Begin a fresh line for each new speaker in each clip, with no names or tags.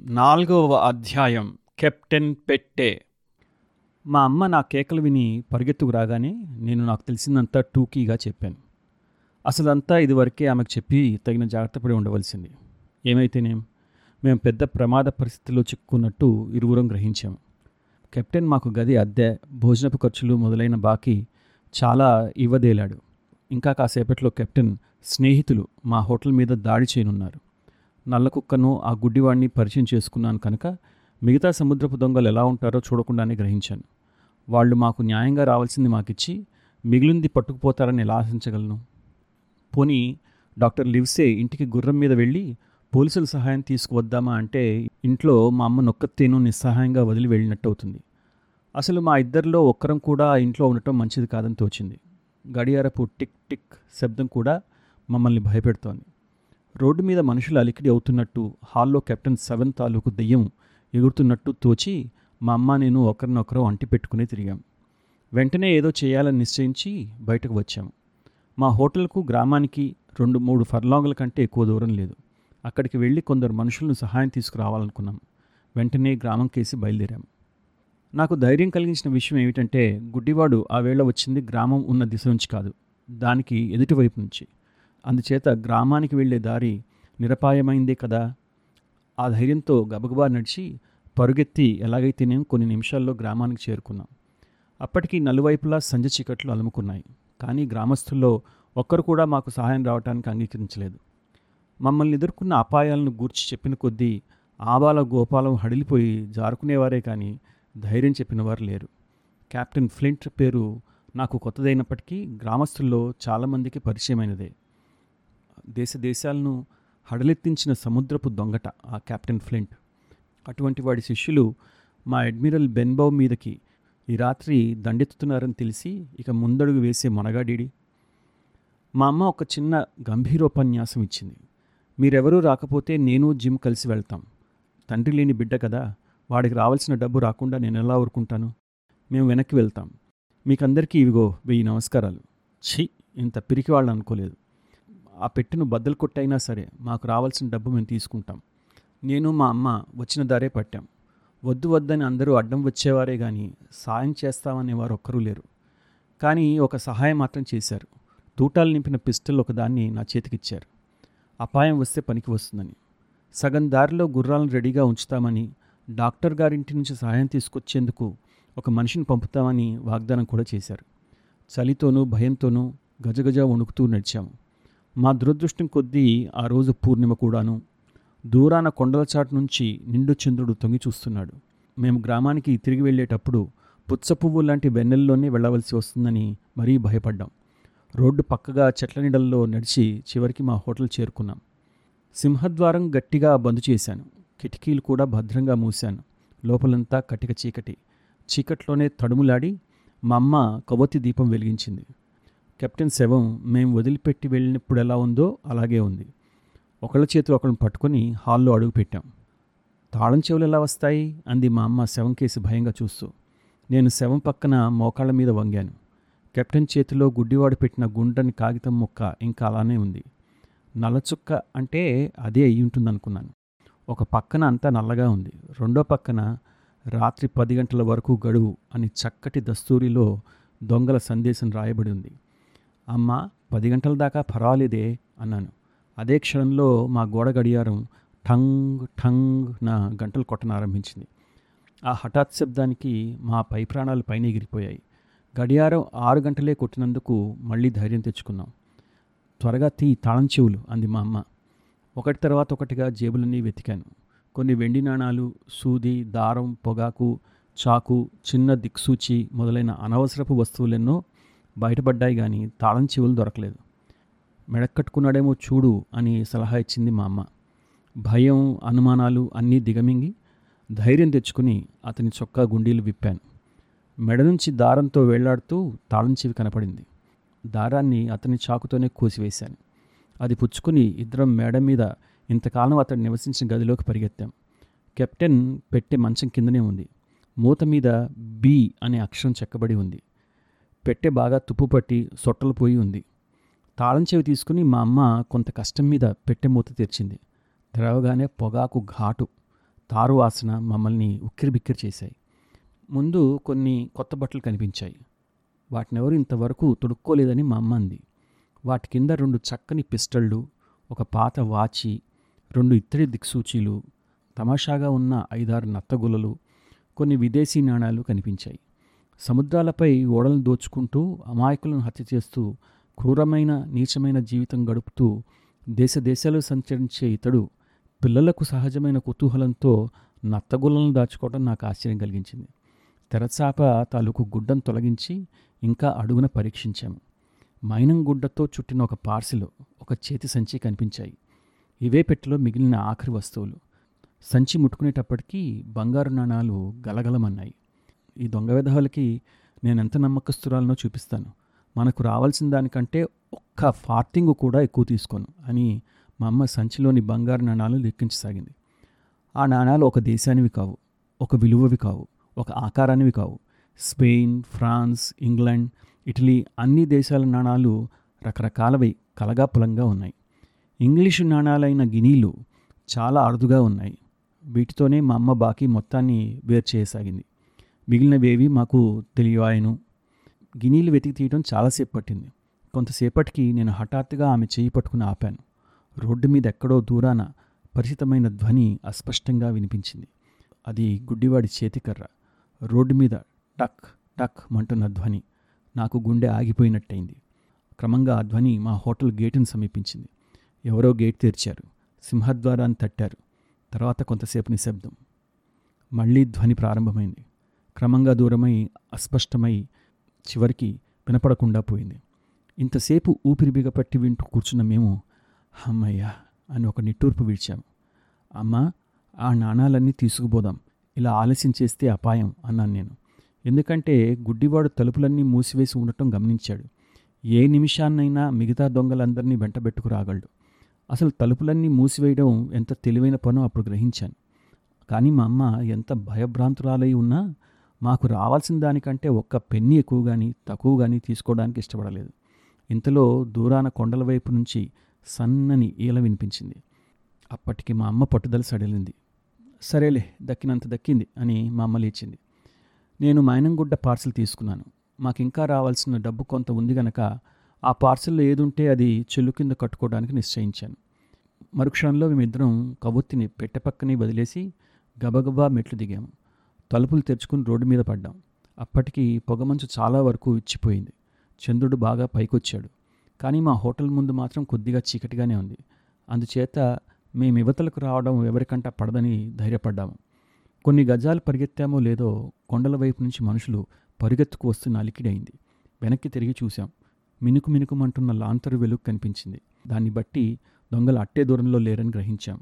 4వ అధ్యాయం కెప్టెన్ పెట్టే. మా అమ్మ నా కేకలు విని పరిగెత్తుకు రాగానే నేను నాకు తెలిసిందంతా టూకీగా చెప్పాను. అసలంతా ఇదివరకే ఆమెకు చెప్పి తగిన జాగ్రత్త పడి ఉండవలసింది. ఏమైతేనేం, మేము పెద్ద ప్రమాద పరిస్థితిలో చిక్కుకున్నట్టు ఇరువురం గ్రహించాము. కెప్టెన్ మాకు గది అద్దె, భోజనపు ఖర్చులు మొదలైన బాకీ చాలా ఇవ్వదేలాడు. ఇంకా కాసేపట్లో కెప్టెన్ స్నేహితులు మా హోటల్ మీద దాడి చేయనున్నారు. నల్లకుక్కను, ఆ గుడ్డివాడిని పరిచయం చేసుకున్నాను కనుక మిగతా సముద్రపు దొంగలు ఎలా ఉంటారో చూడకుండానే గ్రహించాను. వాళ్ళు మాకు న్యాయంగా రావాల్సింది మాకిచ్చి మిగిలింది పట్టుకుపోతారని ఎలా ఆశించగలను? పోనీ డాక్టర్ లివ్సే ఇంటికి గుర్రం మీద వెళ్ళి పోలీసుల సహాయం తీసుకువద్దామా అంటే ఇంట్లో మా అమ్మ నొక్కత్తేను నిస్సహాయంగా వదిలి వెళ్ళినట్టు అవుతుంది. అసలు మా ఇద్దరిలో ఒక్కరం కూడా ఆ ఇంట్లో ఉండటం మంచిది కాదని తోచింది. గడియారపు టిక్ టిక్ శబ్దం కూడా మమ్మల్ని భయపెడుతోంది. రోడ్డు మీద మనుషులు అలికిడి అవుతున్నట్టు, హాల్లో కెప్టెన్ 7 తాలూకు దెయ్యం ఎగురుతున్నట్టు తోచి మా అమ్మ నేను ఒకరినొకరు అంటి పెట్టుకుని తిరిగాం. వెంటనే ఏదో చేయాలని నిశ్చయించి బయటకు వచ్చాము. మా హోటల్కు గ్రామానికి 2-3 ఫర్లాంగుల కంటే ఎక్కువ దూరం లేదు. అక్కడికి వెళ్ళి కొందరు మనుషులను సహాయం తీసుకురావాలనుకున్నాం. వెంటనే గ్రామం కేసి బయలుదేరాము. నాకు ధైర్యం కలిగించిన విషయం ఏమిటంటే, గుడ్డివాడు ఆ వేళ వచ్చింది గ్రామం ఉన్న దిశ నుంచి కాదు, దానికి ఎదుటివైపు నుంచి. అందుచేత గ్రామానికి వెళ్లే దారి నిరపాయమైందే కదా. ఆ ధైర్యంతో గబగబా నడిచి పరుగెత్తి ఎలాగైతేనేం కొన్ని నిమిషాల్లో గ్రామానికి చేరుకున్నాం. అప్పటికి నలువైపులా సంజ చీకట్లు అలుముకున్నాయి. కానీ గ్రామస్తుల్లో ఒక్కరు కూడా మాకు సహాయం రావడానికి అంగీకరించలేదు. మమ్మల్ని ఎదుర్కొన్న అపాయాలను గూర్చి చెప్పిన కొద్దీ ఆబాల గోపాలం హడిలిపోయి జారుకునేవారే కానీ ధైర్యం చెప్పినవారు లేరు. కెప్టెన్ ఫ్లింట్ పేరు నాకు కొత్తదైనప్పటికీ గ్రామస్తుల్లో చాలామందికి పరిచయమైనదే. దేశాలను హడలెత్తించిన సముద్రపు దొంగట ఆ కెప్టెన్ ఫ్లింట్. అటువంటి వాడి శిష్యులు మా అడ్మిరల్ బెన్బౌ మీదకి ఈ రాత్రి దండెత్తుతున్నారని తెలిసి ఇక ముందడుగు వేసే మొనగాడీడి. మా అమ్మ ఒక చిన్న గంభీరోపన్యాసం ఇచ్చింది. మీరెవరూ రాకపోతే నేను జిమ్ కలిసి వెళ్తాం. తండ్రి లేని బిడ్డ కదా, వాడికి రావాల్సిన డబ్బు రాకుండా నేను ఎలా ఊరుకుంటాను? మేము వెనక్కి వెళ్తాం. మీకందరికీ ఇవిగో 1000 నమస్కారాలు. ఛీ, ఇంత పిరికి వాళ్ళు అనుకోలేదు. ఆ పెట్టెను బద్దలు కొట్టైనా సరే మాకు రావాల్సిన డబ్బు మేము తీసుకుంటాం. నేను మా అమ్మ వచ్చిన దారే పట్టాం. వద్దు వద్దని అందరూ అడ్డం వచ్చేవారే కానీ సాయం చేస్తామనేవారు ఒక్కరూ లేరు. కానీ ఒక సహాయం మాత్రం చేశారు. తూటాలు నింపిన పిస్టల్ ఒకదాన్ని నా చేతికిచ్చారు. అపాయం వస్తే పనికి వస్తుందని. సగం దారిలో గుర్రాలను రెడీగా ఉంచుతామని, డాక్టర్ గారింటి నుంచి సహాయం తీసుకొచ్చేందుకు ఒక మనిషిని పంపుతామని వాగ్దానం కూడా చేశారు. చలితోనూ భయంతోనూ గజగజ వణుకుతూ నడిచాము. మా దురదృష్టం కొద్దీ ఆ రోజు పూర్ణిమ కూడాను. దూరాన కొండల చాటు నుంచి నిండు చంద్రుడు తొంగి చూస్తున్నాడు. మేము గ్రామానికి తిరిగి వెళ్ళేటప్పుడు పుచ్చపువ్వు లాంటి వెన్నెల్లోనే వెళ్ళవలసి వస్తుందని మరీ భయపడ్డాం. రోడ్డు పక్కగా చెట్ల నీడల్లో నడిచి చివరికి మా హోటల్ చేరుకున్నాం. సింహద్వారం గట్టిగా బంద్ చేశాను. కిటికీలు కూడా భద్రంగా మూశాను. లోపలంతా కటిక చీకటి. చీకట్లోనే తడుములాడి మా అమ్మ కొవ్వొత్తి దీపం వెలిగించింది. కెప్టెన్ శవం మేము వదిలిపెట్టి వెళ్ళినప్పుడు ఎలా ఉందో అలాగే ఉంది. ఒకళ్ళ చేతులు ఒకళ్ళని పట్టుకొని హాల్లో అడుగు పెట్టాం. తాళం చెవులు ఎలా వస్తాయి అంది మా అమ్మ శవం కేసి భయంగా చూస్తూ. నేను శవం పక్కన మోకాళ్ళ మీద వంగాను. కెప్టెన్ చేతిలో గుడ్డివాడు పెట్టిన గుండ్రని కాగితం ముక్క ఇంకా అలానే ఉంది. నల్లచుక్క అంటే అదే అయి ఉంటుందనుకున్నాను. ఒక పక్కన అంతా నల్లగా ఉంది. రెండో పక్కన రాత్రి 10 గంటల వరకు గడువు అని చక్కటి దస్తూరిలో దొంగల సందేశం రాయబడి ఉంది. అమ్మ, 10 గంటల దాకా పర్వాలేదే అన్నాను. అదే క్షణంలో మా గోడ గడియారం ఠంగ్ ఠంగ్ నా గంటలు కొట్టనారంభించింది. ఆ హఠాత్ శబ్దానికి మా పై ప్రాణాలు పైన ఎగిరిపోయాయి. గడియారం 6 గంటలే కొట్టినందుకు మళ్ళీ ధైర్యం తెచ్చుకున్నాం. త్వరగా తాళం చెవులు అంది మా అమ్మ. ఒకటి తర్వాత ఒకటిగా జేబులన్నీ వెతికాను. కొన్ని వెండి నాణాలు, సూది, దారం, పొగాకు, చాకు, చిన్న దిక్సూచి మొదలైన అనవసరపు వస్తువులెన్నో బయటపడ్డాయి కానీ తాళం చెవులు దొరకలేదు. మెడకట్టుకున్నాడేమో చూడు అని సలహా ఇచ్చింది మా అమ్మ. భయం, అనుమానాలు అన్నీ దిగమింగి ధైర్యం తెచ్చుకుని అతని చొక్కా గుండీలు విప్పాను. మెడ నుంచి దారంతో వేళ్లాడుతూ తాళం చెవి కనపడింది. దారాన్ని అతని చాకుతోనే కోసివేశాను. అది పుచ్చుకుని ఇద్దరం మేడ మీద ఇంతకాలం అతడు నివసించిన గదిలోకి పరిగెత్తాం. కెప్టెన్ పెట్టె మంచం కిందనే ఉంది. మూత మీద బి అనే అక్షరం చెక్కబడి ఉంది. పెట్టె బాగా తుప్పుపట్టి సొట్టలు పోయి ఉంది. తాళం చెవి తీసుకుని మా అమ్మ కొంత కష్టం మీద పెట్టె మూత తెరిచింది. తెరవగానే పొగాకు ఘాటు. తారు వాసన మమ్మల్ని ఉక్కిరిబిక్కిరి చేశాయి. ముందు కొన్ని కొత్త బట్టలు కనిపించాయి. వాటినెవరూ ఇంతవరకు తొడుక్కోలేదని మా అమ్మ అంది. వాటి కింద 2 చక్కని పిస్టళ్ళు, ఒక పాత వాచి, 2 ఇత్తడి దిక్సూచీలు, తమాషాగా ఉన్న 5-6 నత్తగుల్లలు, కొన్ని విదేశీ నాణాలు కనిపించాయి. సముద్రాలపై ఓడలను దోచుకుంటూ, అమాయకులను హత్య చేస్తూ, క్రూరమైన నీచమైన జీవితం గడుపుతూ దేశాలు సంచరించే ఇతడు పిల్లలకు సహజమైన కుతూహలంతో నత్తగుల్లలను దాచుకోవడం నాకు ఆశ్చర్యం కలిగించింది. తెరచాప తాలూకు గుడ్డను తొలగించి ఇంకా అడుగున పరీక్షించాము. మైనం గుడ్డతో చుట్టిన ఒక పార్సిల్, ఒక చేతి సంచి కనిపించాయి. ఇవే పెట్టెలో మిగిలిన ఆఖరి వస్తువులు. సంచి ముట్టుకునేటప్పటికీ బంగారు నాణాలు గలగలమన్నాయి. ఈ దొంగ వెధవలకి నేనెంత నమ్మకస్తురాలనో చూపిస్తాను. మనకు రావాల్సిన దానికంటే ఒక్క ఫార్తింగు కూడా ఎక్కువ తీసుకోను అని మా అమ్మ సంచిలోని బంగారు నాణాలు లెక్కించసాగింది. ఆ నాణాలు ఒక దేశానివి కావు, ఒక విలువవి కావు, ఒక ఆకారానివి కావు. స్పెయిన్, ఫ్రాన్స్, ఇంగ్లాండ్, ఇటలీ అన్ని దేశాల నాణాలు రకరకాలవై కలగాపులంగా ఉన్నాయి. ఇంగ్లీషు నాణాలైన గినీలు చాలా అరుదుగా ఉన్నాయి. వీటితోనే మా అమ్మ బాకీ మొత్తాన్ని వేరు చేయసాగింది. మిగిలినవేవి మాకు తెలియవాయను. గినీలు వెతికి తీయడం చాలాసేపు పట్టింది. కొంతసేపటికి నేను హఠాత్తుగా ఆమె చేయి పట్టుకుని ఆపాను. రోడ్డు మీద ఎక్కడో దూరాన పరిచితమైన ధ్వని అస్పష్టంగా వినిపించింది. అది గుడ్డివాడి చేతికర్ర. రోడ్డు మీద టక్ టక్ మంటున్న ధ్వని. నాకు గుండె ఆగిపోయినట్టయింది. క్రమంగా ఆ ధ్వని మా హోటల్ గేటును సమీపించింది. ఎవరో గేట్ తెరిచారు. సింహద్వారాన్ని తట్టారు. తర్వాత కొంతసేపు నిశ్శబ్దం. మళ్ళీ ధ్వని ప్రారంభమైంది. క్రమంగా దూరమై అస్పష్టమై చివరికి వినపడకుండా పోయింది. ఇంతసేపు ఊపిరి బిగపట్టి వింటూ కూర్చున్న మేము అమ్మయ్యా అని ఒక నిట్టూర్పు విడిచాము. అమ్మా, ఆ నాణాలన్నీ తీసుకుపోదాం, ఇలా ఆలస్యం చేస్తే అపాయం అన్నాను నేను. ఎందుకంటే గుడ్డివాడు తలుపులన్నీ మూసివేసి ఉండటం గమనించాడు. ఏ నిమిషాన్నైనా మిగతా దొంగలందరినీ వెంటబెట్టుకు రాగలడు. అసలు తలుపులన్నీ మూసివేయడం ఎంత తెలివైన పనో అప్పుడు గ్రహించాను. కానీ మా అమ్మ ఎంత భయభ్రాంతురాలై ఉన్నా మాకు రావాల్సిన దానికంటే ఒక్క పెన్నీ ఎక్కువ కానీ తక్కువ కానీ తీసుకోవడానికి ఇష్టపడలేదు. ఇంతలో దూరాన కొండల వైపు నుంచి సన్నని ఈల వినిపించింది. అప్పటికి మా అమ్మ పట్టుదల సడలింది. సరేలే, దక్కినంత దక్కింది అని మా అమ్మ లేచింది. నేను మైనంగుడ్డ పార్సిల్ తీసుకున్నాను. మాకింకా రావాల్సిన డబ్బు కొంత ఉంది గనక ఆ పార్సిల్లో ఏదుంటే అది చెల్లు కింద కట్టుకోవడానికి నిశ్చయించాను. మరుక్షణంలో మేమిద్దరం కబొత్తిని పెట్టెపక్కనే వదిలేసి గబగబా మెట్లు దిగాము. తలుపులు తెరుచుకుని రోడ్డు మీద పడ్డాం. అప్పటికి పొగమంచు చాలా వరకు ఇచ్చిపోయింది. చంద్రుడు బాగా పైకొచ్చాడు. కానీ మా హోటల్ ముందు మాత్రం కొద్దిగా చీకటిగానే ఉంది. అందుచేత మేము యువతలకు రావడం ఎవరికంటా పడదని ధైర్యపడ్డాము. కొన్ని గజాలు పరిగెత్తామో లేదో కొండల వైపు నుంచి మనుషులు పరిగెత్తుకు వస్తున్న అలికిడైంది. వెనక్కి తిరిగి చూశాం. మినుకు మినుకుమంటున్న లాంతరు వెలుగు కనిపించింది. దాన్ని బట్టి దొంగలు అట్టే దూరంలో లేరని గ్రహించాం.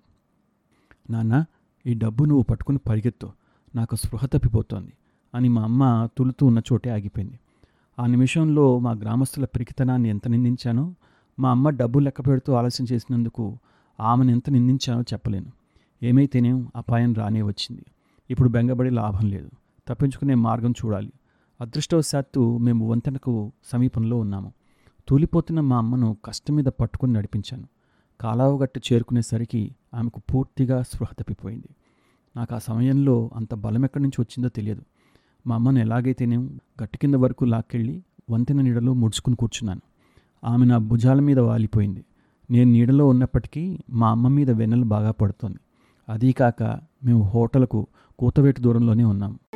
నాన్న, ఈ డబ్బు నువ్వు పట్టుకుని పరిగెత్తు, నాకు స్పృహ తప్పిపోతోంది అని మా అమ్మ తులుతూ ఉన్న చోటే ఆగిపోయింది. ఆ నిమిషంలో మా గ్రామస్తుల పిరికితనాన్ని ఎంత నిందించానో, మా అమ్మ డబ్బు లెక్క పెడుతూ ఆలస్యం చేసినందుకు ఆమెను ఎంత నిందించానో చెప్పలేను. ఏమైతేనేం అపాయం రానే వచ్చింది. ఇప్పుడు బెంగబడి లాభం లేదు. తప్పించుకునే మార్గం చూడాలి. అదృష్టవశాత్తు మేము వంతెనకు సమీపంలో ఉన్నాము. తూలిపోతున్న మా అమ్మను కష్టం మీద పట్టుకుని నడిపించాను. కాలావగట్టు చేరుకునేసరికి ఆమెకు పూర్తిగా స్పృహ తప్పిపోయింది. నాకు ఆ సమయంలో అంత బలం ఎక్కడి నుంచి వచ్చిందో తెలియదు. మా అమ్మను ఎలాగైతేనేం గట్టు కింద వరకు లాక్కెళ్ళి వంతెన నీడలో ముడుచుకుని కూర్చున్నాను. ఆమె నా భుజాల మీద వాలిపోయింది. నేను నీడలో ఉన్నప్పటికీ మా అమ్మ మీద వెన్నెలు బాగా పడుతోంది. అదీ కాక మేము హోటల్కు కూతవేటు దూరంలోనే ఉన్నాం.